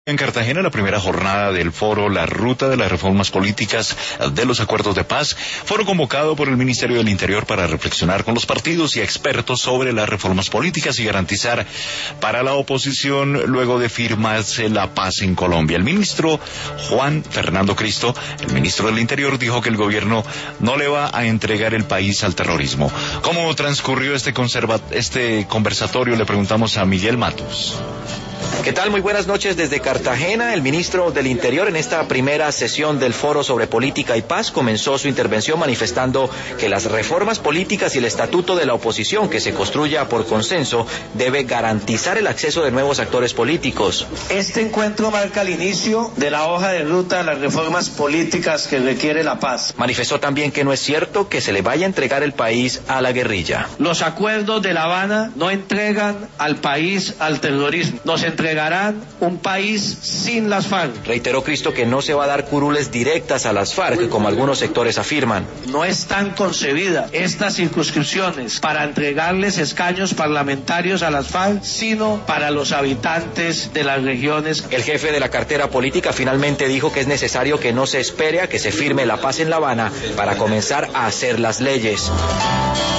En Cartagena, la primera jornada del foro La Ruta de las Reformas Políticas de los Acuerdos de Paz, foro convocado por el Ministerio del Interior para reflexionar con los partidos y expertos sobre las reformas políticas y garantizar para la oposición luego de firmarse la paz en Colombia. El ministro Juan Fernando Cristo, el ministro del Interior, dijo que el gobierno no le va a entregar el país al terrorismo. ¿Cómo transcurrió este conversatorio? Le preguntamos a Miguel Matos. ¿Qué tal? Muy buenas noches desde Cartagena. El ministro del Interior en esta primera sesión del Foro sobre Política y Paz comenzó su intervención manifestando que las reformas políticas y el estatuto de la oposición que se construya por consenso debe garantizar el acceso de nuevos actores políticos. Este encuentro marca el inicio de la hoja de ruta de las reformas políticas que requiere la paz. Manifestó también que no es cierto que se le vaya a entregar el país a la guerrilla. Los acuerdos de La Habana no entregan al país al terrorismo. Nos entregarán un país sin las FARC. Reiteró Cristo que no se va a dar curules directas a las FARC, como algunos sectores afirman. No están concebidas estas circunscripciones para entregarles escaños parlamentarios a las FARC, sino para los habitantes de las regiones. El jefe de la cartera política finalmente dijo que es necesario que no se espere a que se firme la paz en La Habana para comenzar a hacer las leyes.